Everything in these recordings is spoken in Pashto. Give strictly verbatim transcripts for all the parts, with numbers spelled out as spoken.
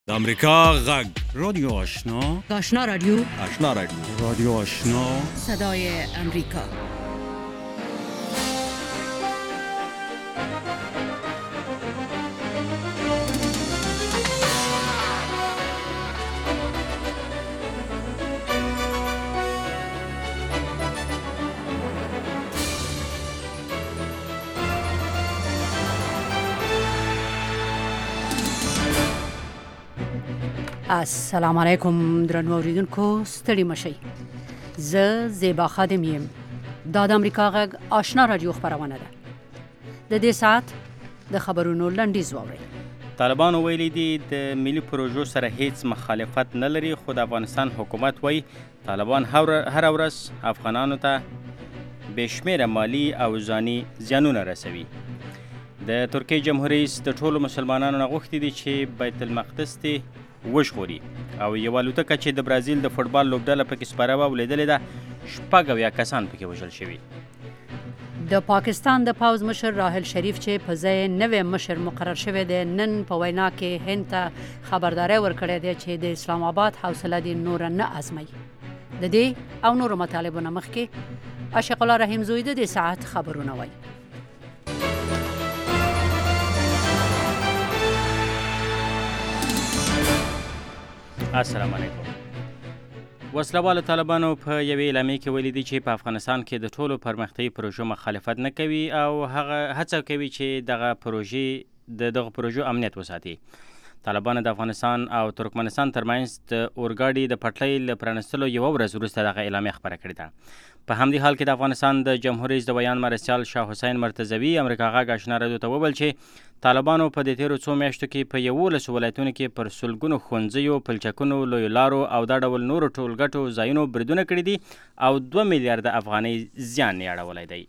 د امریکا غږ رادیو آشنا آشنا رادیو آشنا رادیو رادیو آشنا صدای امریکا. السلام علیکم درنو اوریدونکو، ستړي مشئ. زه زیبا خادم یم. دا د امریکا غږ آشنا رادیو خپرونه ده. د دې ساعت د خبرونو لنډیز واورئ. طالبانو ویلي دي د ملي پروژو سره هیڅ مخالفت نه لري، خو د افغانستان حکومت وایي طالبان هر ورځ افغانانو ته بېشمېره مالي او ځاني زیانونه رسوي. د ترکیې جمهور رئیس د ټولو مسلمانانو نه غوښتي دي چې بیت المقدس ته وژغوري او یوه الوتکه چې د برازیل د فوټبال لوبډله پکې سپاره وه ولیدلې ده، شپږ اویا کسان پکې وژل شوي. د پاکستان د پوځ مشر راحل شریف چې په ځای نوی مشر مقرر شوی دی، نن په وینا کې هند ته خبرداری ورکړی دی چې د اسلام آباد حوصله دې نوره نه ازموي. د دې او نورو مطالبو نه مخکې عاشق الله رحیم زوی د دې ساعت خبرونه وایي. السلام علیکم. وسلهوالو طالبانو په یوې اعلامیې کې ویلي دي چې په افغانستان کې د ټولو پرمختیایي پروژو مخالفت نه کوي او هغه هڅه کوي چې دغه پروژې د دغه پروژو امنیت وساتي. طالبانو د افغانستان او ترکمنستان ترمنځ د اورګاډي د پټلۍ له پرانستلو یوه ورځ وروسته دغه اعلامیه خپره کړې ده. په همدې حال کې د افغانستان د جمهور رئیس د بیان مرستیال شاه حسین مرتضوي امریکا غږ آشنا رادیو ته وویل چې طالبانو په دې تیرو څو میاشتو کې په یولسو ولایتونو کې پر سلګونو ښوونځیو، پلچکونو، لویو لارو او دا ډول نورو ټولګټو ځایونو بریدونه کړي دي او دوه میلیارده افغانۍ زیان یې اړولی دی.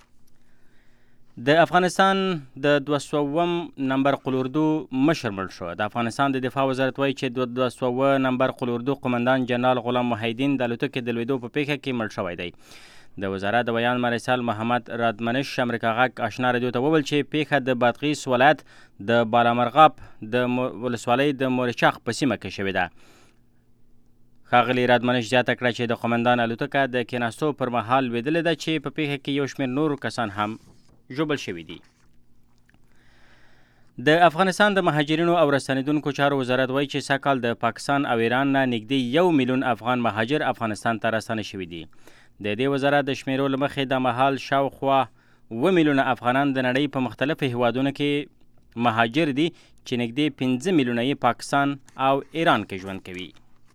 د افغانستان د دوه سوم نمبر قلوردو مشر مړ شو. د افغانستان د دفاع وزارت وایي چې د دوه سوه نمبر قلوردو قمندان جنرال غلام محیدین د الوتکې د لوېدو په پیښه کې مړ شوی دی. د وزارت د بیان مرستیال محمد رادمنش امریکا غږ آشنا رادیو ته وویل چې پیښه د بادغیس ولایت د بالامرغاب د ولسوالۍ د مورچاق په سیمه کې شوې ده. ښاغلي رادمنش زیاته کړه چې د قمندان الوتکه د کېناستو پر مهال لوېدلې ده چې په پیښه کې یو شمېر نور کسان هم ژوبل شوي دي. د افغانستان د مهاجرینو او راستنېدونکو چارو وزارت وایي چې سږکال د پاکستان او ایران نه نږدې یو میلیون افغان مهاجر افغانستان ته راستنه شوي دي. د دې وزارت د شمیرو له مخې د مهال شاوخوا اوه میلیونه افغانان د نړۍ په مختلفو هیوادونو کې مهاجر دي چې نږدې پنځه میلیونه یې پاکستان او ایران کې ژوند کوي.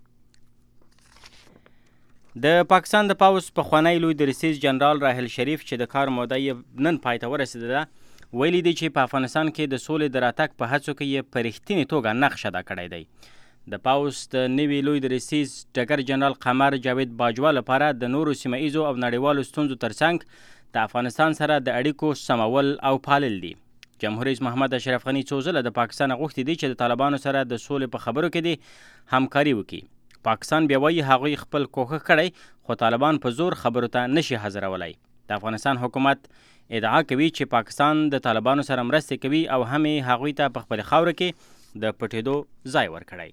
د پاکستان د پوځ پخوانی لوی درستیز جنرال راحل شریف چې د کار موده یې نن پای ته ورسېده ده، ویلي دی چې په افغانستان کې د سولې د راتګ په هڅو کې یې په رښتینې توګه نقش ادا کړی دی. د پوځ د نوي لوی درستیز ډګر جنرال قمر جاوید باجوا لپاره د نورو سیمه ایزو او نړیوالو ستونزو ترڅنګ د افغانستان سره د اړیکو سمول او پالل دي. جمهور رئیس محمد اشرف غني څو ځله د پاکستان غوښتي دي چې د طالبانو سره د سولې په خبرو کې دي همکاري وکړي. پاکستان بیا وایي هغوی خپل کوښښ کړی، خو طالبان په زور خبرو ته نشي حاضرولی. د افغانستان حکومت ادعا کوي چې پاکستان د طالبانو سره مرستې کوي او هم یې هغوی ته په خپلې خاوره کې د پټېدو ځای ورکړی.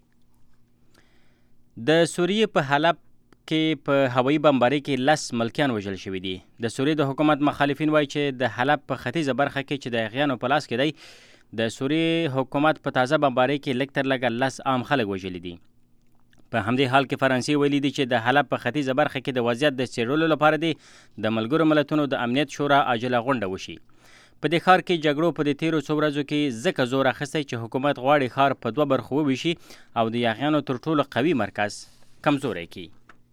د سوریې په حلب کې په هوایي بمبارۍ کې لس ملکیان وژل شوي دي. د سوریې د حکومت مخالفین وایي چې د حلب په ختیځه برخه کې چې د اغیانو په لاس کې دی، د سوریې حکومت په تازه بمبارۍ کې لږ تر لږه لس عام خلک وژلي دي. په همدې حال کې فرانسې ویلي دي چې د حلب په ختیځه برخه کې د وضعیت د څېړلو لپاره دي د ملګرو ملتونو د امنیت شورا عاجله غونډه وشي. په دې ښار کې جګړو په دې تیرو څو ورځو کې ځکه زور اخیستی چې حکومت غواړي ښار په دوه برخو وویشي او د یاغیانو تر ټولو قوي مرکز کمزوری کړي.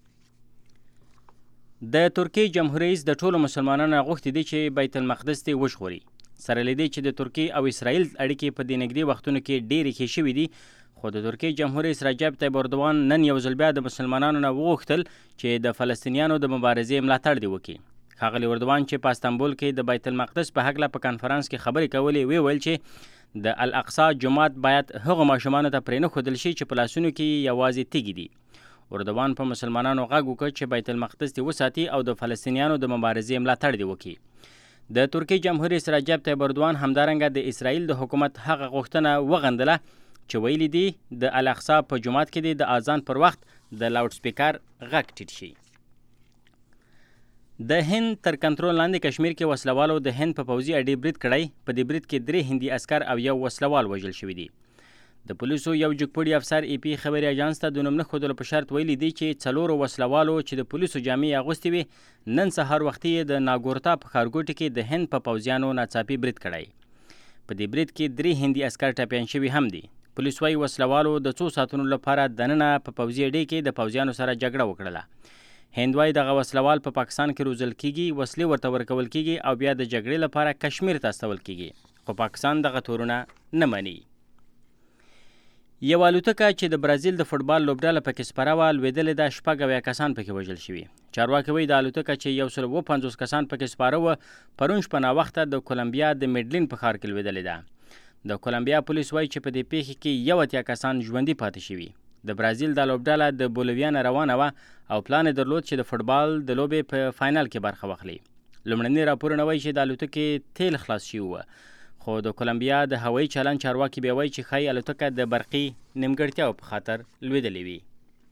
د ترکیې جمهور رئیس د ټولو مسلمانانو غوښتي دي چې بیت المقدس ته وژغوري. سره له دې چې د ترکیې او اسرائیل اړیکې په دې نږدې وختونو کې ډېرې ښې شوي دي، خو د ترکیې جمهور رئیس رجب طیب اردوان نن یو ځل بیا د مسلمانانو نه وغوښتل چې د فلسطینیانو د مبارزې ملاتړ دې وکړي. ښاغلي اردوان چې په استانبول کې د بیت المقدس په هکله په کنفرانس کې خبرې کولې، ویې ویل چې د الاقصی جومات باید هغو ماشومانو ته پرېنښودل شي چې په لاسونو کې یوازې تیږې دي. اردوان په مسلمانانو غږ وکړ چې بیت المقدس دې وساتي او د فلسطینیانو د مبارزې ملاتړ دې وکړي. د ترکیې جمهور رئیس رجب طیب اردوان همدارنګه د اسرائیل د حکومت هغه غوښتنه وغندله چې ویلي دي د الاقصی په جومات کې د اذان پر وخت د لاوډ سپیکر غږ ټیټ شي. د هند تر کنټرول لاندې کشمیر کې وسلوالو د هند په پوځي اډې برید کړی. په دې برید کې درې هندي عسکر او یو وسلوال وژل شوي دي. د پولیسو یو جګپوړي افسر ای پی خبري اژانس ته د نوم نه ښودلو په شرط ویلي دي چې څلورو وسلوالو چې د پولیسو جامې اغوستې وي نن سهار وختي د ناګورتا په ښارګوټي کې د هند په پوځیانو ناڅاپي برید کړی. په دې برید کې درې هندي عسکر ټپیان شوي هم دي. پولیس وايي وسلوالو د څو ساعتونو لپاره دننه په پوځي اډې کې د پوځیانو سره جګړه وکړله. هند وايي دغه وسلوال په پاکستان کې روزل کیږي، وسلې ورته ورکول کیږي او بیا د جګړې لپاره کشمیر ته استول کیږي، خو پاکستان دغه تورونه نه مني. یو الوتکه چې د برازیل د فوټبال لوبډله پکې سپره وه لوېدلې ده، شپږ اویا کسان پکې وژل شوي. چارواکي وایي د الوتکه چې یو سل اوه پنځوس کسان پکې سپاره وه پرون شپه ناوخته د کولمبیا د میډلین په ښار کې لوېدلې ده. د کولمبیا پولیس وایي چې په دې پیښې کې یو اتیا کسان ژوندي پاتې شوي. د برازیل د لوبډله د بولیویا نه روانه وه او پلان یې درلود چې د فوټبال د لوبې په فاینل کې برخه واخلي. لومړني راپورونه وایي چې د الوتکې تیل خلاص شوي وه، خو د کولمبیا د هوایي چلن چارواکي بیا وایي چې ښایي الوتکه د برقي نیمګړتیاو په خاطر لوېدلې وي.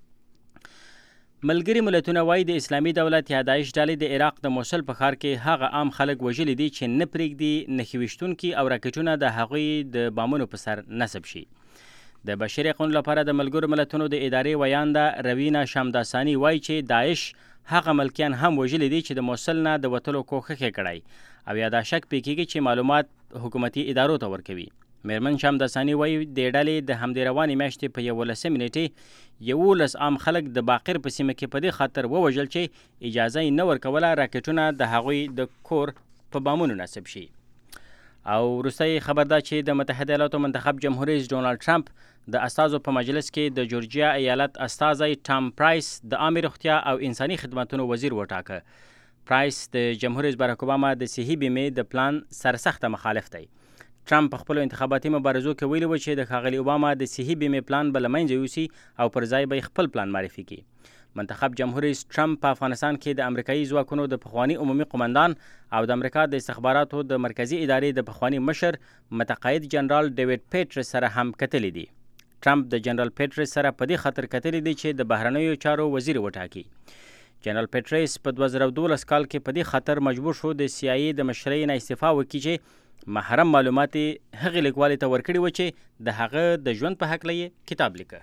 ملګري ملتونه وایي د اسلامي دولت یا داعش ډلې د عراق د موصل په ښار کې هغه عام خلک وژلي دي چې نه پرېږدي نښې ویشتونکي او راکټونه د هغوی د بامونو په سر نصب شي. د بشري حقوقو لپاره د ملګرو ملتونو د ادارې ویانده روینا شامداساني وایي چې داعش هغه ملکیان هم وژلي دي چې د موصل نه د وتلو کوښښ یې کړی او یا دا شک پې کېږي چې معلومات حکومتي ادارو ته ورکوي. میرمن شامداساني وایي د ډلې د همدې روانې میاشتې په یولسمې نېټې یولس عام خلک د باقر په سیمه کې په دې خاطر ووژل چې اجازه یې نه ورکوله راکټونه د هغوی د کور په بامونو نصب شي. او وروستی خبر دا چې د متحده ایالاتو منتخب جمهور رئیس ډونالډ ټرمپ د استازو په مجلس کې د جورجیا ایالت استازی ټام پرایس د عامې روغتیا او انساني خدماتو وزیر وټاکه. پرایس د جمهور رئیس باراک اوباما د صحي بیمې د پلان سرسخته مخالف دی. ټرمپ په خپلو انتخاباتي مبارزو کې ویلي و چې د ښاغلي اوباما د صحي بیمې پلان به له منځه یوسي او پر ځای به خپل پلان معرفي کړي. منتخب جمهور رئیس ټرمپ په افغانستان کې د امریکایي ځواکونو د پخواني عمومي قمندان او د امریکا د استخباراتو د مرکزي ادارې د پخواني مشر متقاعد جنرال ډیوډ پیټرس سره هم کتلي دي. ټرمپ د جنرال پیټرس سره په دې خاطر کتلي دي چې د بهرنیو چارو وزیر وټاکي. جنرال پیټرس په دوه زره دولس کال کې په دې خاطر مجبور شو د سی آی ای د مشرۍ نه استعفا وکړي چې محرم معلومات هغې لیکوالې ته ورکړي و چې د هغه د ژوند په هکله یې کتاب لیکه.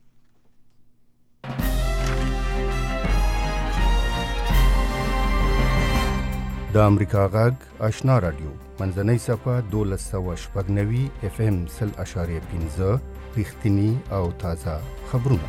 د امریکا غږ آشنا رادیو منځنۍ صفحه دولس سوه شپږ نوي اف ام سل اشاریه پنځه رښتیني او تازه خبرونه.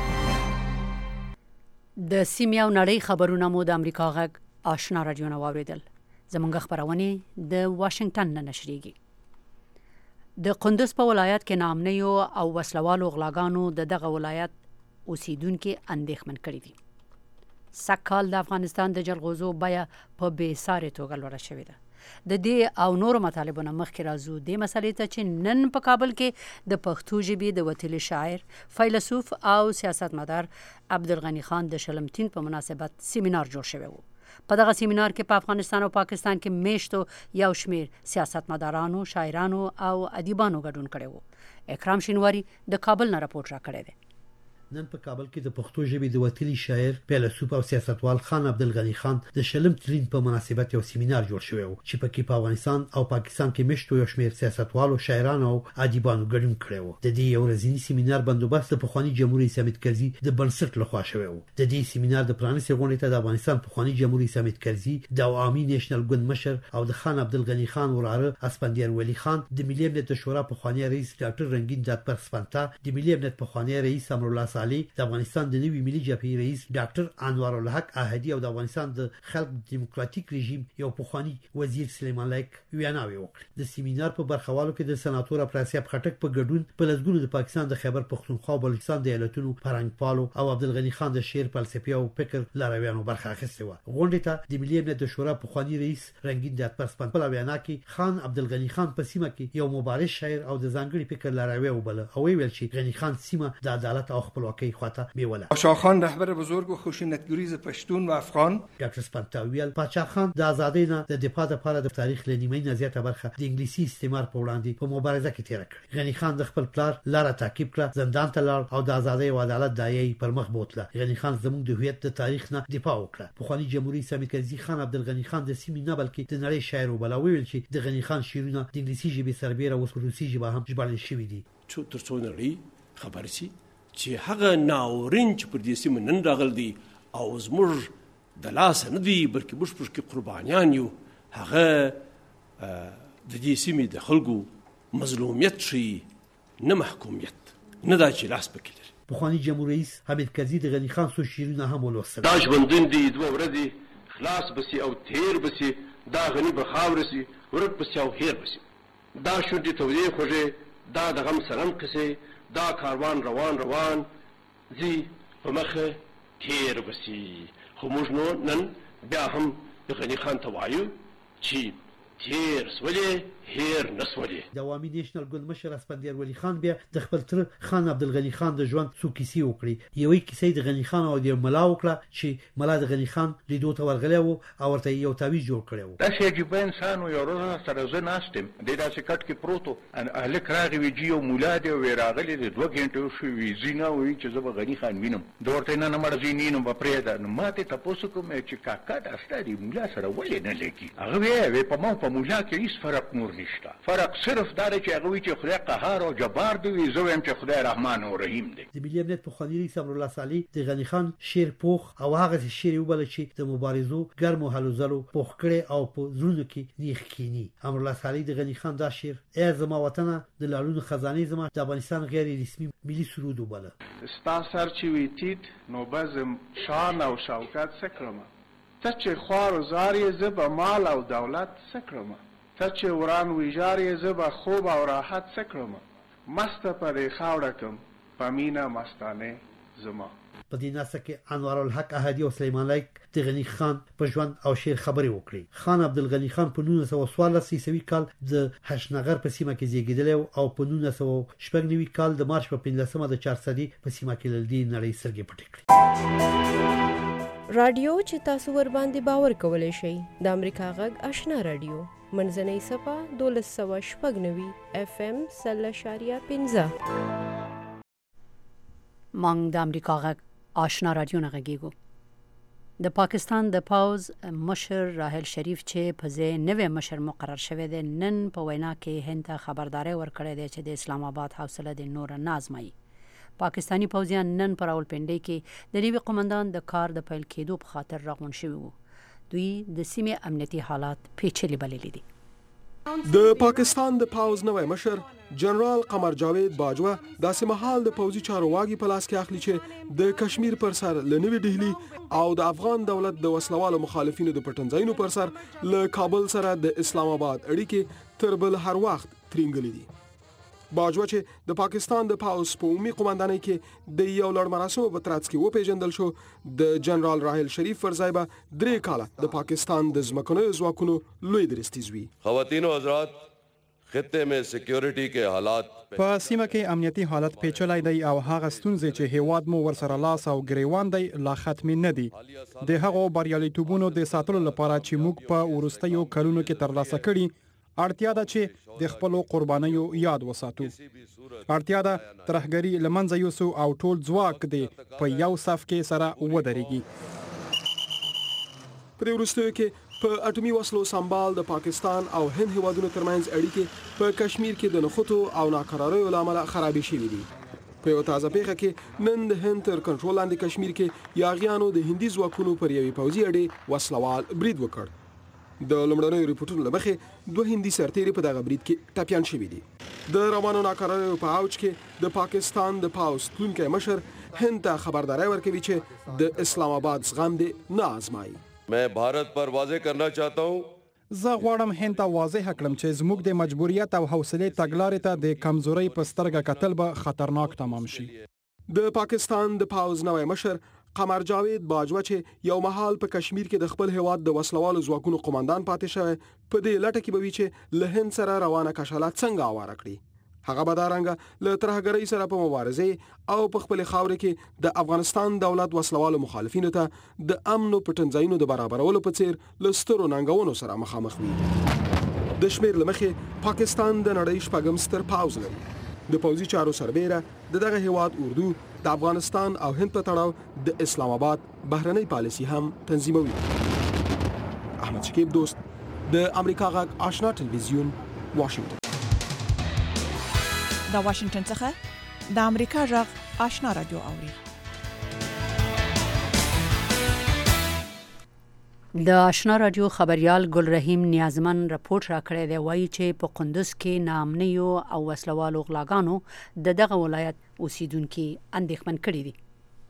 د سیمې او نړۍ خبرونه مو د امریکا غږ آشنا رادیو نه واوریدل. زموږ خبرونه د واشنگټن نه نشریږي. د قندوز په ولایت کې ناامنیو او وسلوالو غلاګانو د دغه ولایت اوسیدونکو اندېښمن کړي دي. سږکال د افغانستان د جلغوزو بیه په بې ساري توګه لوړه شوې ده. د دې او نورو مطالبو نه مخکې راځو دې مسلې ته چې نن په کابل کې د پښتو ژبې د وتلي شاعر، فیلسوف او سیاستمدار عبدالغني خان د شلمتین په مناسبت سیمینار جوړ شوی و. په دغه سیمینار کې په افغانستان او پاکستان کې میشتو یو شمیر سیاستمدارانو، شاعرانو او ادیبانو ګډون کړی و. اکرام شینواری د کابل نه راپورټ راکړی دی. نن په کابل کې د پښتو ژبې د وتلي شاعر، فیلسوف او سیاستوال خان عبدالغني خان د شلم تلین په مناسبت یو سیمینار جوړ شوی و چې پکې په افغانستان او پاکستان کې مشتو یو شمېر سیاستوالو، شاعرانو او ادیبانو ګډون کړی و. د دې یو ورځني سیمینار بندوبست د پخوانی جمهور رئیس حامد کرزي د بنسټ لخوا شوی و. د دې سیمینار د پرانیستې غونډې ته د افغانستان پخوانی جمهور رئیس حامد کرزي، د عوامي نیشنل ګوند مشر او د خان عبدالغني خان وراره اسپندیار ولی خان، د ملي امنیت شورا پخوانی رئیس ډاکټر رنگین دادپر سپنتا، د ملي امنیت پخوانی رئیس امرالله صالح، د افغانستان د نوي ملي جبهې رئیس ډاکټر انوار الحق احدي او د افغانستان د خلق دیموکراتیک رژیم یو پخوانی وزیر سلیمان لایق ویاناوي وکړه. د سیمینار په برخوالو کې د سناتور افراسیاب خټک په ګډون په لږونو د پاکستان د خیبر پختونخوا او بلوچستان د ایالتونو فرهنګپالو او عبدالغني خان د شعر، فلسفي او فکر لارویانو برخه اخیستې و. غونډې ته د ملي امنیت شورا پخوانی رئیس رنگین دادپر سپنتا په وینا کې خان عبدالغني خان په سیمه کې یو مبارز شاعر او د ځانګړي فکر لاروی وبله او ویل چې غني خان سیمه د عدالت او خپلواکۍ خپلواکۍ خواته بیوله. شاهخان رهبر بزرگ و خشونتگریز پشتون و افغان ډاکټر سپنتاویل پاچا خان د آزادۍ نه د دفاع لپاره د تاریخ لنیمه نه زیاته برخه د انګلیسي استعمار په وړاندې په مبارزه کې تیر کړ. غنی خان د خپل پلار لاره تعقیب کړه، زندان ته لاړ او د آزادۍ او عدالت دایې پر مخ بوتله. غنی خان زموږ د هویت د تاریخ نه دفاع وکړه. پخوانی جمهوریت رئیس مرکزی خان عبدالغنی خان د سیمې نه بلکې د نړۍ شاعر وبلاویل چې د غنی خان شعرونه د انګلیسي ژبې سربېره او روسي ژبه هم ژباړل شوي دي. چې تر څو نړۍ خبر شي چې هغه ناورین چې پر دې سیمه نن راغلی دی او زموږ د لاس نه دی بلکې موږ پرې قربانیان یو، هغه د دې سیمې د خلکو مظلومیت شي، نه محکومیت، نه دا چې لاس پکې لري. پخوانی جمهوریت رئیس حامد کرزي د غنی خان څو شعرونه هم ولوستل. دا ژوندون دی دوه ورځې خلاص بسی او تیر بسی، دا غنی به خاور سي ورک بسی او هیر بسی، دا شونډې تودې خوږې، دا د غم سلام قصې، دا کاروان روان روان زی په مخه تیر بسی. خو موږ نو نن بیا هم د غنی خان ته وایو چې تیر سولې هیر نسولې. د عوامي نیشنل ګوند مشر اسپندیار ولی خان بیا د خپل تر خان عبدالغنی خان د ژوند څو کیسې وکړي. یوې کیسې د غنی خان او د ملا وکړه چې ملا د غنی خان لیدو ته ورغلی و او ورته یو تعویض جوړ کړی و. دا شی عجیبه انسان و، یو ورځ سره زه ناستم دی داسې کټ کې پروت و، هلک راغی وی جي یو ملا دی وی راغلی دی دوه ګنټې وشوې وی ځینه وی چې زه به غنی خان وینم. ده ورته نه نه مړه ځینې وینم به پرېږده. نو ما ته تپوس وکړم چې کاکا دا ستا د ملا سره ولې نه لګي؟ هغه وی په ما په ملا کې هېڅ فرق نور نشته، فرق صرف دا دی چې هغه وی چې خدای قهار او جبار دی، وی زه وایم چې خدای رحمان او رحیم دی. د ملي امنیت پخوانی رئیس امرالله صالح د غنی خان شعر پوخ او هغه شعر وبله چې د مبارزو ګرمو هلو ځلو پوخ کړي او په زړونو کې نیخ کینی. امرالله صالح د غنی خان دا شعر ای زما وطنه د لالونو خزانه زما د افغانستان غیر رسمي ملي سرود وبله. ستا سر چې وی تیت نو بزم شان او شوکت سکرمه، ته چې خوار و زار یې زه به مال او دولت سکرمه، ته چې وران ویجار یې زه به خوب او راحت سکرمه، مسته پرې خاوړه کم په مینه مستانه زما. په دې ناسه کې انوار الحق احدی او سلیمان لایق د غنی خان په ژوند او شعر خبرې وکړي. خان عبدالغنی خان په نولس سوه څوارلس عیسوي کال د هشنغر په سیمه کې زیږیدلی او په نولس سوه شپږ نوي کال د مارچ په پنځلسمه د چارسدي په سیمه کې له دې نړۍ سترګې پټې کړې. رادیو چې تاسو ور باندې باور کولای شئ د امریکا غږ آشنا رادیو منځنۍ صفه دولس سوه شپږ نوي اف ام سل اشاریه پنځه. مونږ د امریکا غږ آشنا رادیو نه غږیږو. د پاکستان د پاوز مشر راحل شریف چې په ځای نوی مشر مقرر شوی دی نن په وینا کې هند ته خبرداري ورکړې ده چې د اسلام آباد حوصله د نور نه آزمایي. پاکستانی پوځیان نن پر راولپنډۍ کې د نوي قومندان د کار د پیل کېدو په خاطر راغون شوي وو. دوی د سیمې امنیتي حالات پیچلي بللي دي. د پاکستان د پاوز نوی مشر جنرال قمر جاوید باجوه داسې مهال د پوځي چارواکي په لاس کې اخلي چې د کشمیر پر سر له نوې ډهلي او د افغان دولت د وسلوالو مخالفینو د پټنځایونو پر سر له کابل سره د اسلام آباد اړیکې تر بل هر وخت ترینګلې دي. باجوه چې د پاکستان د پاوز په عمومي قومندانۍ کې د یو لړ مراسمو په ترڅ کې وپیژندل شو، د جنرال راحل شریف پر ځای به درې کاله د پاکستان د ځمکنیو ځواکونو لوی درستیز وي. خواتین او حضرات، خطے میں سیکیورٹی کے حالات په سیمه کې امنیتي حالت پیچلی دی او هغه ستونزې چې هیواد مو ورسره لاس او ګریوان دی لا ختمې نه دي. د هغو بریالیتوبونو د ساتلو لپاره چې موږ په وروستیو کلونو کې ترلاسه کړي، اړتیا ده چې د خپلو قربانیو یاد وساتو. اړتیا ده ترهګري له منځه یوسو او ټول ځواک دې په یو صف کې سره ودرېږي. په وروستیو کې په اټومي وسلو سمبال د پاکستان او هند هیوادونو ترمنځ اړیکې په کشمیر کې د نخودو او ناقراریو له امله خرابې شوې دي. په یو تازه پیښه کې نن د هند تر کنټرول لاندې کشمیر کې یاغیانو د هندي ځواکونو پر یوې پوځي اډې وسلوال برید وکړ. د لومړنیو ریپورتونو له مخې دوه هندي سرتیري په دغه برید کې ټپیان شوي دي. د روانو ناقراریو په اوج کې د پاکستان د پاوز تلونکی مشر هند ته خبرداری ورکوي چې د اسلام آباد زغم دې نه آزمایي. میں بھارت پر واضح کرنا چاہتا ہوں زه غواړم هند ته واضح کړم چې زموږ د مجبوریت او حوصلې تګلارې ته د کمزورۍ په سترګه کتل به خطرناک تمام شي. د پاکستان د پاوز نوی مشر قمر جاوید باجوه چې یو مهال په کشمیر کې د خپل هیواد د وسلوالو ځواکونو قومندان پاتې شوی، په دې لټه کې به وي چې له هند سره روانه کشالات څنګه اواره کړي. هغه به دا رنګه له ترهګرۍ سره په مبارزه او په خپل خاورې کې د افغانستان دولت وسلوالو مخالفینو ته د امن او پټنځایونو د برابرولو په څیر له سترو ننګونو سره مخامخ وي. د شمیر لمخې پاکستان د نړۍ شپږم ستر پوځ لري. د پوځي چارو سربېره د دغه هیواد اردو د افغانستان او هند په تړاو د اسلام آباد بهرنۍ پالیسي هم تنظیموي. احمد شکیب دوست د امریکا غږ آشنا ټلویزیون واشنگټن. د واشنگټن څخه د امریکا غږ آشنا رادیو اوري. د آشنا رادیو خبريال ګل رحیم نیازمن رپورت را کړی دی، وایي چې په قندوز کې ناامنیو او وسلوالو غلاګانو د دغه ولایت اوسیدونکو اندېښمن کړي دي.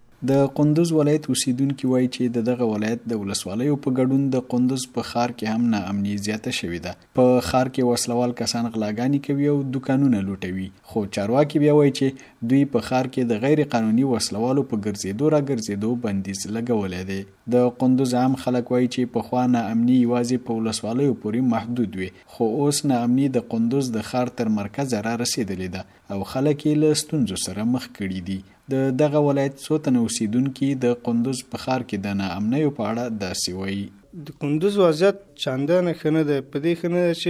د قندوز ولایت اوسیدونکو وایي چې د دغه ولایت د ولسوالیو په ګډون د قندوز په ښار کې هم ناامني زیاته شوې ده. په ښار کې وسلوال کسان غلاګانې کوي او دکانونه لوټوي، خو چارواکي بیا وایي چې دوی په ښار کې د غیر قانوني وسلوالو په ګرځېدو را ګرځېدو بندیز لګولی دی. د قندوز عام خلک وایي چې پخوا ناامني یوازې په ولسوالیو پورې محدود وي، خو اوس ناامني د قندوز د ښار تر مرکزه را رسېدلې ده او خلک یې له ستونزو سره مخ کړي دي. د دغه ولایت څو تنه اوسیدونکي د قندوز په ښار کې د ناامنیو په اړه داسې وایي. د قندوز وضعیت چندانه ښه نه دی، په دې ښه نه دی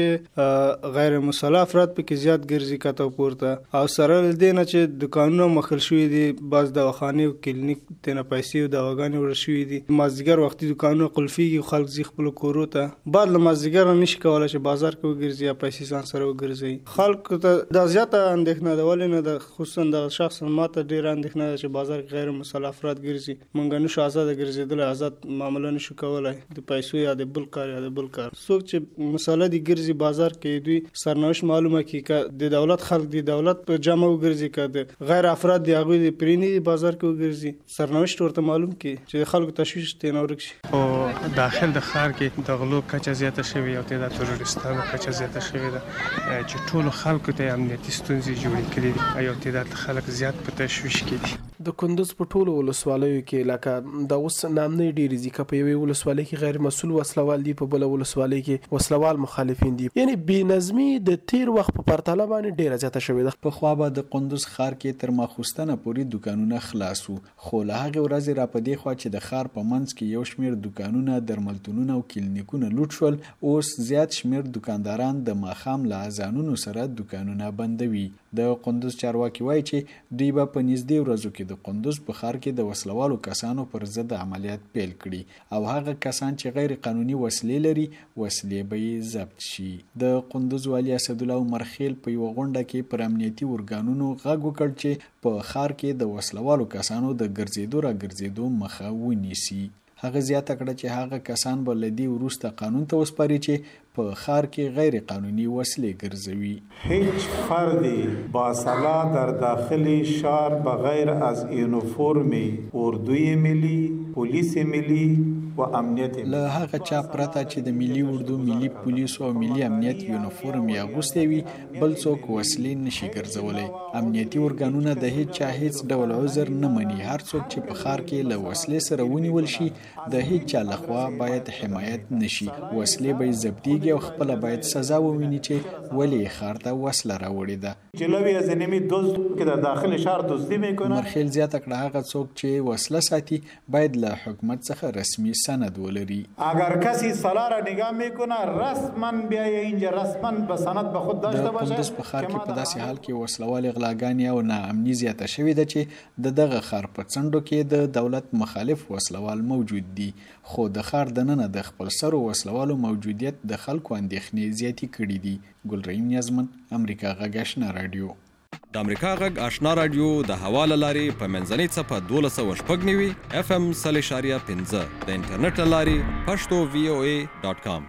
چې غیر مسلح افراد پکې زیات ګرځي کته پورته، او سره له دې نه چې دکانونه مخل شوي دي، بعض دواخانې او کلینیک تېنه پیسې او دواګانې وړل شوي دي. مازدیګر وختي دکانونه قلفېږي او خلک ځي خپلو کورو ته. بعد له مازدیګره نشي کولی چې بازار کې وګرځي یا پیسې ځان سره وګرځوي. خلکو ته دا زیاته اندېښنه ده، ولې نه ده؟ خصوصا دغه شخصا ما ته ډېره اندېښنه ده چې بازار کې غیر مسلح افراد ګرځي. موږ نشو ازاده ګرځېدلی، ازاد معامله نشو کولی د پیسو یا د بل کار یا د بل کار. څوک چې مساله دي ګرځي بازار کې، دوی سرنوشت معلومه کی که د دولت خلک دی دولت په جامه وګرځي، که د غیر افراد دی هغوی د پرینی دی بازار کې وګرځي، سرنوشت ورته معلوم کی چې خلکو تشویش ترې ورک شي. او داخل د ښار کې د غلو کچه زیاته شوې او د تروریستانو کچه زیاته شوې ده چې ټولو خلکو ته امنیتي ستونزې جوړې کړي دي او تعداد خلک زیات په تشویش کې دي. د کندوز په ټولو ولسوالیو کې لکه د اوس نامنۍ ډېرې دي، که په یوې ولسوالۍ کې غیر مسؤل وسلوال دي، په بله ولسوالۍ کې وسلوال مخالفین دي، یعنی بې نظمي د تیر وخت په پرتله باندې ډېره زیاته شوې ده. پخوا به د قندوز ښار کې تر ماخوستنه پورې دکانونه خلاص وو، خو له هغې ورځې را په دې خوا چې د ښار په منځ کې یو شمېر دکانونه، درملتونونه او کلینیکونه لوټ شول، اوس زیات شمېر دکانداران د ماښام له اذانونو سره دکانونه بندوي. د قندوز چارواکي وایي چې دوی به په نږدې ورځو کې د قندوز په ښار کې د وسلوالو کسانو پر ضد عملیات پیل کړي او هغه کسان چې غیر قانوني وسلې لري وسلې به یې ضبط شي. د قندوز والي اسدالله عمرخیل په یوه غونډه کې پر امنیتي ارګانونو غږ وکړ چې په ښار کې د وسلوالو کسانو د ګرځېدو را ګرځېدو مخه ونیسي. هغه زیاته کړه چې هغه کسان به له دې وروسته قانون ته وسپاري چې په ښار کې غیر قانوني وسلې ګرځوي. هیچ فردی با سلاح در داخل شهر بغیر از یونیفرم اردوی ملی، پلیس ملی و امنیت ملی، له هغه چا پرته چې د ملي اردو، ملي پولیسو او ملي امنیت یونیفرم یې اغوستی وي، بل څوک وسلې نشي ګرځولی. امنیتي ارګانونه د هیڅ چا هیڅ ډول عذر نه مني. هر څوک چې په ښار کې له وسلې سره ونیول شي د هیڅ چا لخوا باید حمایت نشي. وسلې به یې ضبطیږي او خپله باید سزا وویني چې ولې ښار ته وسله راوړې ده. جلوی از نمی دزد که در داخل شهر دزدی میکنه. عمرخیل زیاته کړه هغه څوک چې وسله ساتي باید له حکومت څخه رسمي سند ولري. اگر کسی سلاح را نگاه میکنه رسما بیایه اینجا، رسما به سند به خود داشته باشه. د قندوز په ښار کې په داسې حال کې وسلوالې غلاګانې او ناامني زیاته شوې ده چې د دغه ښار په څنډو کې د دولت مخالف وسلوال موجود دي، خو د ښار دننه د خپل سرو وسلوالو موجودیت د خلکو اندېښنې زیاتې کړي دي. ګل رحیم نیازمن، امریکا غږ آشنا رادیو. د امریکا غږ آشنا رادیو د هوا له لارې په منځنۍ څپه دولس سوه شپږ نوي اف ام سل اشاریه پنځه د انټرنیټ له لارې پښتو وی او ای ډاټ کام.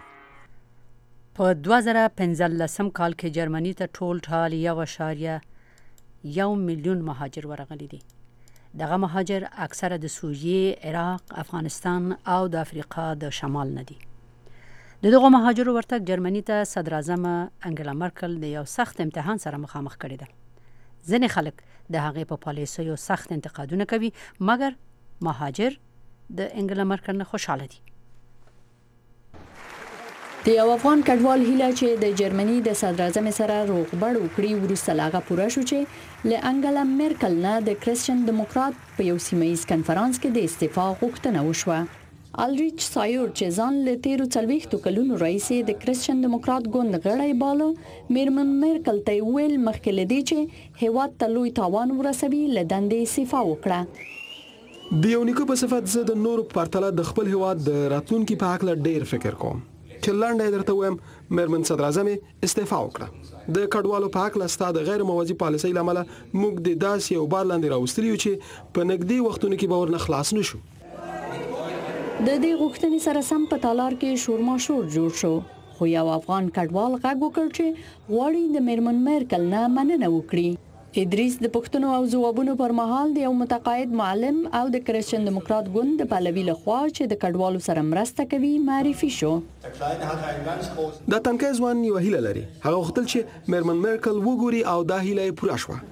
په دوه زره پنځلسم کال کې جرمني ته ټول ټال یو اشاریه یو میلیون مهاجر ورغلي دي. دغه مهاجر اکثره د سوریې، عراق، افغانستان او د افریقا د شمال نه دي. د دغه مهاجرو ورتګ جرمني ته صدر اعظم انګلا مرکل د یو سخت امتحان سره مخامخ کړی ده. ځینې خلک د هغې په پالیسیو سخت انتقادونه کوي، مګر مهاجر د انګلا مرکل نه خوشحاله دي. د یو افغان کډوال هیله چې د جرمني د صدر اعظم سره روغبړ وکړي وروسته لاغه پوره شو چې له انګلا میرکل نه د کریسچن دیموکرات په یو سیمایي کنفرانس کې د استعفا غوښتنه وشوه. الریچ سایور چې ځان له تیرو څلوېښتو کلونو راهیسې د کریسچن دیموکرات ګوند غړی باله، میرمن میرکل ته ویل مخکې له دې چې هیواد ته لوی تاوان ورسوي له دندې استعفا وکړه. د یو نیکه په صفت زه د نورو په پرتله د خپل هیواد د راتلونکي په هکله ډیر فکر کوم. چې لنډه درته وایم، میرمن صدر اعظم استعفا وکړه. د کډوالو په حق لستا د غیر موازی پالیسۍ لامل موږ د داسې یو بار لاندې راوستلیو چې په نږدې وختونو کې به ورنه خلاص نشو. د دې غوښتنې سره سم په تالار کې شورماشور جوړ شو، خو یو افغان کډوال غږ وکړ چې غواړي د میرمن میرکل نه مننه وکړي. ادریس د پښتنو او ځوابونو پر مهال د یو متقاعد معلم او د کریسچن دیموکرات ګوند د پلوي لخوا چې د کډوالو سره مرسته کوي معرفي شو. دا تنکي ځوان یو هیله لري، هغه غوښتل چې میرمن میرکل وګوري او دا هیله یې پوره شوه.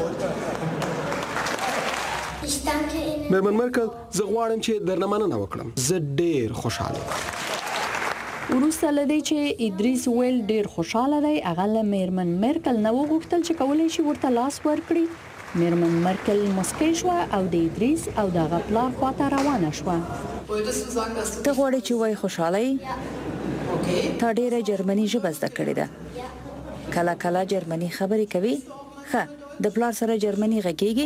میرمن میرکل، زه غواړم چې درنه مننه وکړم. زه ډیر خوشاله وروسته لدی چې ادریس ویل ډیر خوشاله دی، هغه له میرمن میرکل نه وغوښتل چې کولای شي ورته لاس ورکړي. میرمن میرکل مسکی شوه او د ادریس او دغه پلار خواته روانه شوه. ته غواړې چې وای خوشاله یې؟ تا ډیره جرمني ژبه زده کړې ده، کله کله جرمني خبرې کوي؟ ښه، د پلار سره جرمني غږیږي؟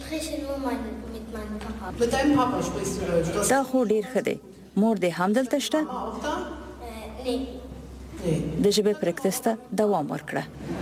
دا خو ډیر ښه دی. مور دې هم دلته شته؟ د ژبې پریکټس ته دوام ورکړه.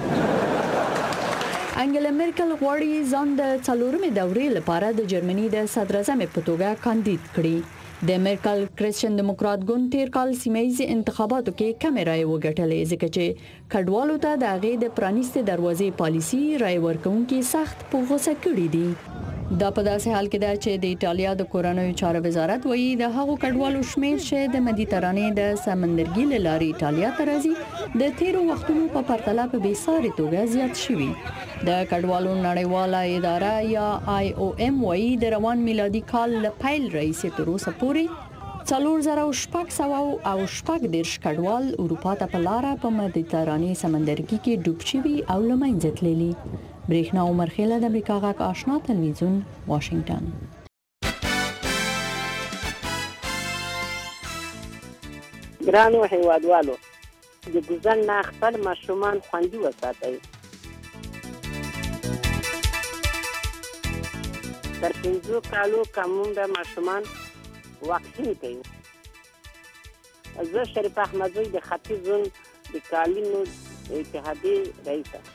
انګلا میرکل غواړي ځان د څلورمې دورې لپاره د جرمني د صدر اعظم په توګه کاندید کړي. د میرکل کریسچن دیموکرات ګوند تیر کال سیمایي انتخاباتو کې کم رای وګټلې، ځکه چې کډوالو ته د هغې د پرانیستې دروازې پالیسي رای ورکوونکي سخت په غوسه کړي دي. دا په داسې حال کې ده چې د ایټالیا د کورنیو چارو وزارت وایي د هغو کډوالو شمیر چې د مدیترانې د سمندرګي له لارې ایټالیا ته راځي د تیرو وختونو په پرتله په بېساري توګه زیات شوي. د کډوالو نړیواله اداره یا آی او ام وایي د روان میلادي کال له پیل راهیسې تر اوسه پورې څلور زره شپږ سوه او شپږ دېرش کډوال اروپا ته په لاره په مدیترانې سمندرګي کې ډوب شوي او له منځه تللي. برېښنا عمر خیله، د امریکا غږ آشنا تلویزیون، واشنگټن. ګرانو هیوادوالو، د ګوزن نه خپل ماشومان خوندي وساتئ. تر پنځو کالو کمون د ماشومان واکسین کوي. زه شریف احمدزی د ختیځ زون د کالینو اتحادیې رئیسه.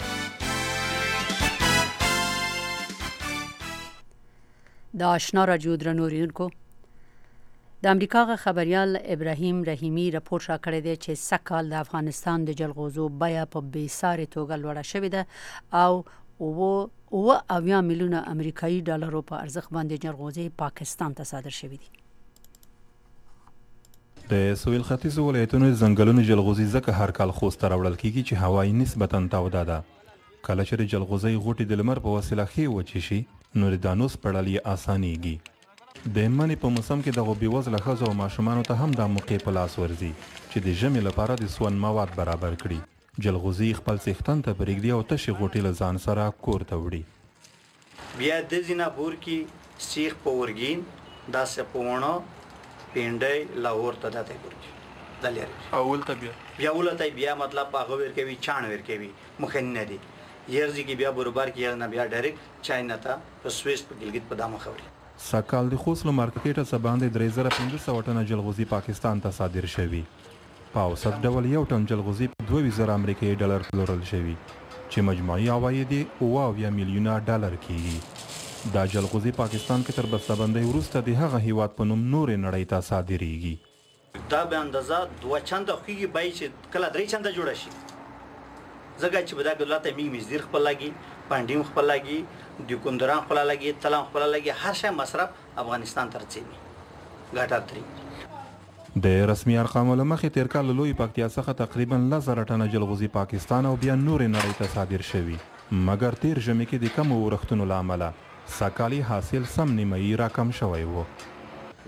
د آشنا راډیو درنو اوریدونکو، د امریکا غ خبريال ابراهیم رحیمی راپور شا کړی دی چې سکهال د افغانستان د جلغوزو بیه په بیساري توګه لوړه شوې ده او اوه اویا میلیونه امریکایي ډالرو په ارزښت باندې جلغوزي پاکستان ته صادر شوې دي. د سویل ختیځو ولایتونو ځنګلونو جلغوزي ځکه هر کال خوست ته راوړل کیږي چې هوایي نسبتا تاوده ده. کله چې د جلغوزي غوټې د لمر په وسیله ښې وچې شي نو د دانو سپړل یې اسانېږي. د منی په موسم کې دغو بېوزله ښځو او ماشومانو ته هم دا موقع په لاس ورځي چې د ژمي لپاره د سون مواد برابر کړي. جلغوزي خپل څښتن ته پرېږدي او تشې غوټې له ځان سره کور ته وړي. بیا د زینا بور کې سیخ په ورګین داسې په ونه پینډۍ لاهور ته دته ورګي د لري اول ته بیا بیا ولته بیا مطلب هغه ور کوي چان ور کوي مخن نه دي یرځي کې بیا برابر کې نه بیا ډایرکټ چاینا ته په سويس په ګلګت په دامه خوري. سکهال د خوست له مارکیټه څخه باندې درې زره پنځه سوه ټنه جلغوزي پاکستان ته صادر شوي. په اوسط ډول یو ټن جلغوزي په دوه زره امریکایي ډالر پلورل شوي چې مجموعي عواید یې اوه اویا میلیونه ډالر کېږي. دا جلغوزي پاکستان کې تر بسته‌بندۍ وروسته د هغه هیواد په نوم نورې نړۍ ته صادریږي. دا به اندازه دوه چنده خوږي بای چې کله درې چنده جوړ شي. زګا چې بدا ګلته می مزدیر خپل لګي پاندیم خپل لګي د کوندران خپل لګي تلان خپل لګي هر شی مصرف افغانستان ته رسېږي. ګټه ترې د رسمي ارقامو له مخې تیر کال لوی پکتیا څخه تقریبا لس زره ټنه جلغوزي پاکستان او بیا نورې نړۍ ته صادر شوي، مګر تیر ژمي کې د کمو ورښتونو له امله سکالي حاصل سم نیمایي راکم شوی و.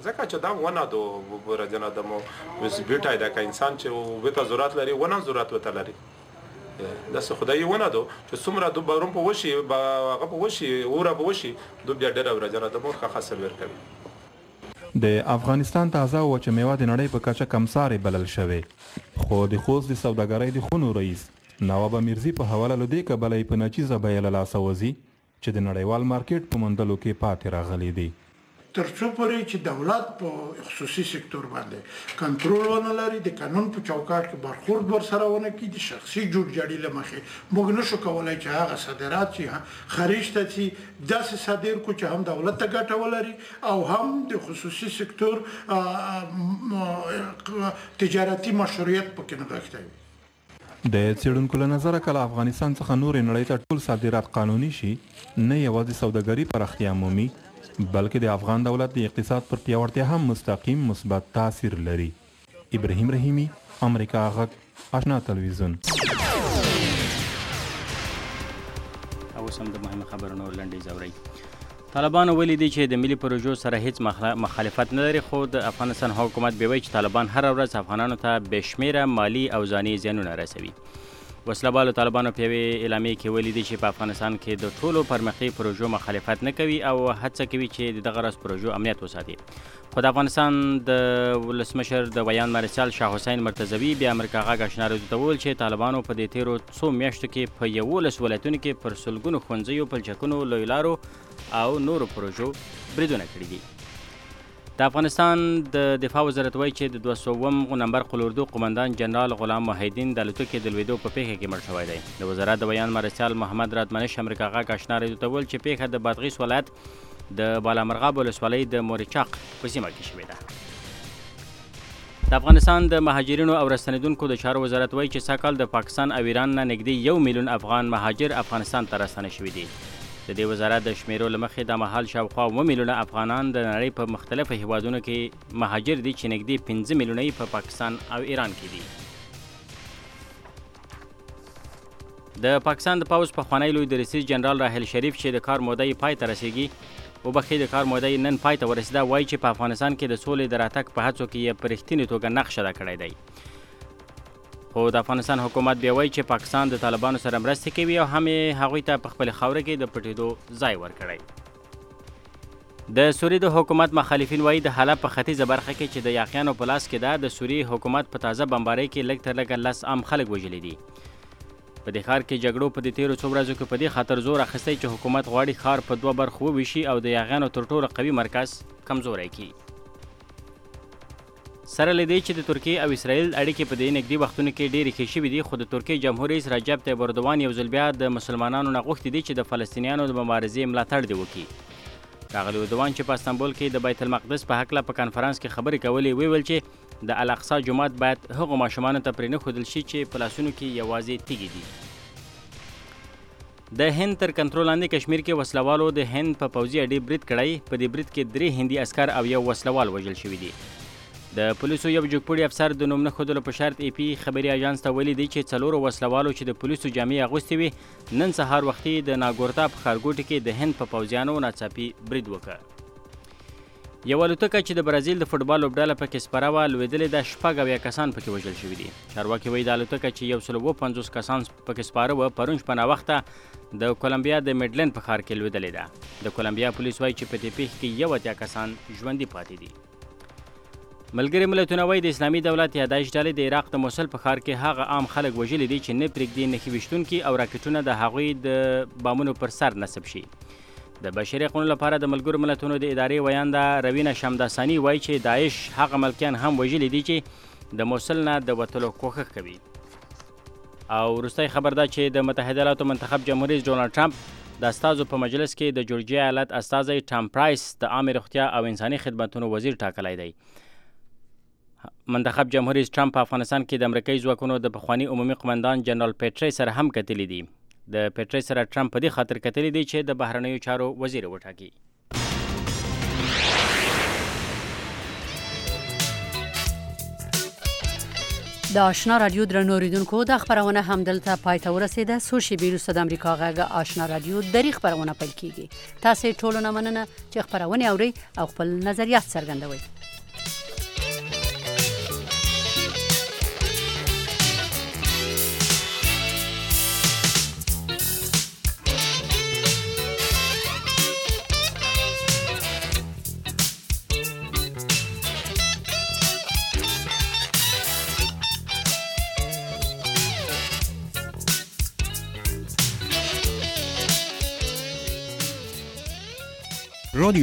ځکه چې دا ونه دو رجنه د مو وسبیټای دا که انسان چې وته ضرورت لري ونه ضرورت وته لري دا څه خدای ونه دو چې څومره دو بارون په وشي هغه په وشي اوره په وشي دو بیا ډېر رجنه د مو ښه حاصل ورکوي د افغانستان تازه وچه میوه د نړۍ په کچه کمسارې بلل شوې خو د خوست د سوداګرۍ د خونو رئیس نواب میرزي په حواله له دې کبله په ناچیزه بیه له لاسه وځي چې د نړیوال مارکیټ په موندلو کې پاتې راغلی دی تر څو پورې چې دولت په خصوصي سکتور باندې کنټرول ونه لري د قانون په چوکاټ کې برخورد ورسره ونه کړي د شخصي جوړجاړي له مخې موږ نشو کولی چې هغه صادرات چې خارج ته ځي داسې صادر کړو چې هم دولت ته ګټه ولري او هم د خصوصي سکتور تجارتي مشروعیت پکې نغښتی وي د څېړونکو له نظره کله افغانستان څخه نورې نړۍ ته ټول صادرات قانوني شي نه یوازې سوداګري پراختیا مومي بلکې د افغان دولت د اقتصاد پر پیاوړتیا هم مستقیم مثبت تاثیر لري. ابراهیم رحیمی، امریکا غږ، آشنا تلویزیون. او سم د مهمه خبرونو لنډیز اورئ. طالبان ولیدي چې د ملي پروژو سره هیڅ مخالفت نه لري، خو د افغانستان حکومت به وایي چې طالبان هر ورځ افغانانو ته بشمیره مالی او ځاني زیانونه رسوي. وسلهبالو طالبانو په یوې اعلامیې کې ولیدي چې په افغانستان کې د ټولو پرمختیایي پروژو مخالفت نه کوي او هڅه کوي چې د دغه راز پروژو امنیت وساتي. خو د افغانستان د ولسمشر د ویان مارشال شاه حسین مرتضوي بیا امریکا غږ آشنا رادیو ته وویل چې طالبانو په دې تیرو څو میاشتو کې په یولس ولایتونو کې پر سلګونو ښوونځیو، پلچکونو، لویو لارو او نورو پروژو بریدونه کړي دي. د افغانستان د دفاع وزارت وایي چې د دوه سوم نمبر قلوردو قمندان جنرال غلام محیدین د الوتکې د لوېدو په پیښه کې مړ شوی دی. د وزارت د بیان مارشال محمد رادمنش امریکا غږ آشنا رادیو ته وویل چې پیښه د بادغیس ولایت د بالامرغاب ولسوالۍ د مورچاق په سیمه کې شوې ده. د افغانستان د مهاجرینو او راستنیدونکو د چارو وزارت وایي چې سږ کال د پاکستان او ایران نه نږدې یو میلیون افغان مهاجر افغانستان ته راستنه شوي دي. د دې وزارت د شمیرو له مخې د مهال شاوخوا اوه میلیونه افغانان د نړۍ په مختلفو هیوادونو کې مهاجر دي چې نږدې پنځه میلیونه یې په پاکستان او ایران کې دي. د پاکستان د پوځ پخوانی لوی دریځ جنرال راحل شریف چې د کار موده یې پای ته رسیږي وبخښئ د کار موده یې نن پای ته ورسېده، وایي چې په افغانستان کې د سولې د راتګ په هڅو کې یې په رښتینې توګه نقش ادا کړی دی. خو د افغانستان حکومت بیا وایي چې پاکستان د طالبانو سره مرستې کوي او هم یې هغوی ته په خپلې خاوره کې د پټېدو ځای ورکړی. د سوریې د حکومت مخالفین وایي د حلب په ختیځه برخه کې چې د یاقیانو په لاس کې ده د سوریې حکومت په تازه بمبارۍ کې لږ تر لږه لس عام خلک وژلي دي. په دې ښار کې جګړو په دې تیرو څو ورځو کې په دې خاطر زور اخیستی چې حکومت غواړي ښار په دوه برخو وویشي او د یاغیانو تر ټولو قوي مرکز کمزوری کړي. سره له دې چې د ترکیې او اسرائیل اړیکې په دې نږدې وختونو کې ډېرې ښې شوي دي، خو د ترکیې جمهور رئیس رجب طیب اردوان یو ځل بیا د مسلمانانو نه غوښتي دي چې د فلسطینیانو د مبارزې ملاتړ دې وکړي. ښاغلي اردوان چې په استانبول کې د بیت المقدس په هکله په کنفرانس کې خبرې کولې وویل چې د الاقصی جومات باید هغو ماشومانو ته پرې نه ښودل شي چې په لاسونو کې یوازې تیږې دي. د هند تر کنټرول لاندې کشمیر کې وسلوالو د هند په پوځي اډې برید کړی. په دې برید کې درې هندي اسکر او یو وسلوال وژل شوي دي. د پولیسو یو جګپوړي افسر د نوم نه ښودلو په شرط ای پي خبري اژانس ته ویلي دی چې څلورو وسلوالو چې د پولیسو جامې اغوستې وي نن سهار وختي د ناګورتا په ښارګوټي کې د هند په پوځیانو ناڅاپي برید وکړ. یو الوتکه چې د برازیل د فوټبال لوبډله پکې سپره وه لوېدلې ده، شپږ اویا کسان پکې وژل شوي دي. چارواکي وایي د الوتکه چې یو سل اووه پنځوس کسان پکې سپاره وه پرون شپه ناوخته د کولمبیا د میډلند په ښار کې لوېدلې ده. د کولمبیا پولیس وایي چې په دې پیښه کې یو اتیا کسان ژوندي پاتې دي. ملګري ملتونه وایي د اسلامي دولت یادایش ډلې د عراق د موصل په ښار کې هغه عام خلک وژلي دي چې نه پرېږدي نښې ویشتونکي او راکټونه د هغوی د بامونو پر سر نصب شي. د بشري حقونو لپاره د ملګرو ملتونو د ادارې ویانده روینا شمداساني وایي چې داعش هغه ملکیان هم وژلي دي چې د موصل نه د وتلو کوښښ کوي. او وروستی خبر دا چې د متحده ایالاتو منتخب جمهور رئیس ډونالډ ټرمپ د استازو په مجلس کې د جورجیا ایالت استازی ټام پرایس د عامې روغتیا او انساني خدمتونو وزیر ټاکلی دی. منتخب جمهور رئیس ټرمپ په افغانستان کې د امریکایي ځواکونو د پخواني عمومي قمندان جنرال پیټری سره هم کتلي دي. د پیټری سره ټرمپ په دې خاطر کتلي دي چې د بهرنیو چارو وزیر وټاکي. د آشنا رادیو درنو اوریدونکو د خبرونه هم دلته پای ته ورسیده. څو شېبې وروسته د امریکا غږ آشنا رادیو درې خبرونه پیل کیږي. تاسو ټول نه مننه چې خبرونه اوري او خپل نظریات څرګندوي.